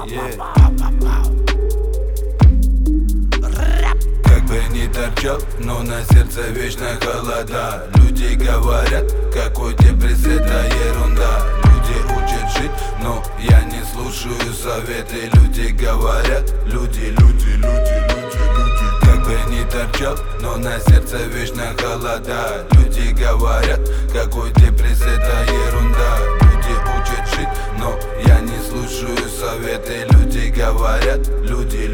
Как бы ни торчал, но на сердце вечно холода. Люди говорят, какой депресс, это ерунда. Люди учат жить, но я не слушаю советы. Люди говорят, люди. Как бы ни торчал, но на сердце вечно холода. Люди говорят, какой депресс, это ерунда. Люди учат жить, но я не слушаю советы. Люди говорят, люди.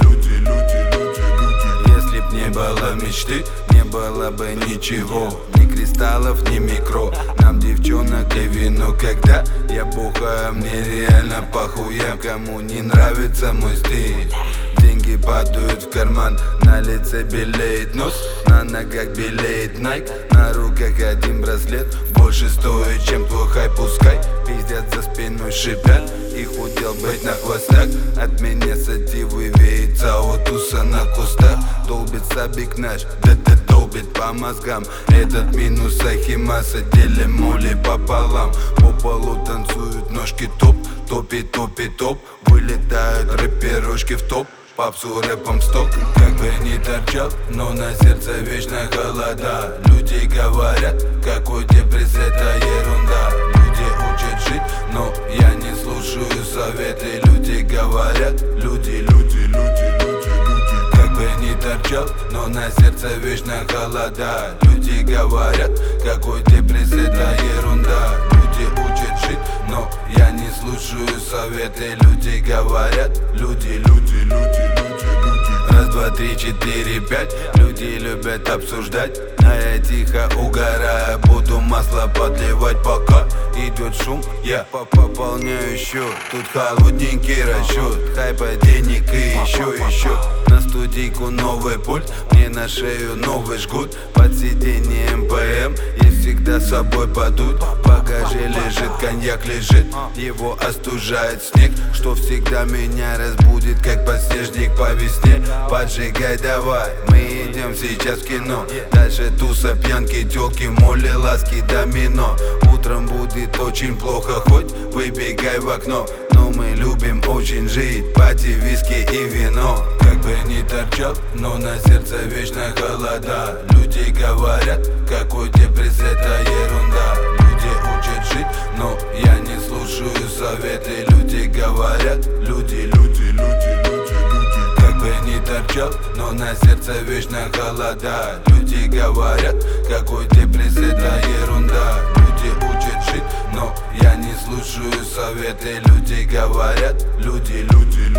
Если б не было мечты, не было бы ничего. Ни кристаллов, ни микро. Нам девчонок и вино. Когда я бухаю, мне реально похуя. Кому не нравится мой стиль, деньги падают в карман, на лице белеет нос, на ногах белеет Nike, на руках один браслет больше стоит, чем твой хай. Пускай пиздят за спиной, шипят, их удел быть на хвостах. От меня сативы веет туса на кустах. Долбится биг наш, да долбит по мозгам. Этот минус Ахимаса, делим моли пополам. По полу танцуют ножки топ, топ. Вылетают рэперушки в топ, попсу рэпом стоп. Как бы ни торчал, но на сердце вечно холода. Люди говорят, какой депресс, это ерунда. Люди учат жить, но я не слушаю советы. Люди говорят, люди. Как бы ни торчал, но на сердце вечно холода. Люди говорят, какой депресс, это ерунда. Люди учат жить, но я не слушаю советы. Люди говорят, люди. Раз, два, три, четыре, пять. Люди любят обсуждать, а я тихо угораю. Буду масло подливать, пока идет шум. Я пополняю счет, тут холодненький расчет. Хайпа, денег и еще. На студийку новый пульт, мне на шею новый жгут. Под сиденьем МПМ есть всегда с собой подуть. В багаже лежит, коньяк лежит, его остужает снег, что всегда меня разбудит, как подснежник по весне. Поджигай давай, мы идем сейчас в кино. Дальше туса, пьянки, тёлки, моли, ласки, домино. Утром будет очень плохо, хоть выбегай в окно. Но мы любим очень жить, пати, виски и вино. Как бы ни торчал, но на сердце вечно холода. Люди говорят, какой депресс, это ерунда. Люди учат жить, но я не слушаю советы. Люди говорят, люди. Как бы ни торчал, но на сердце вечно холода. Люди говорят, какой депресс, это ерунда. Люди учат жить, но я не слушаю советы. Люди говорят, люди.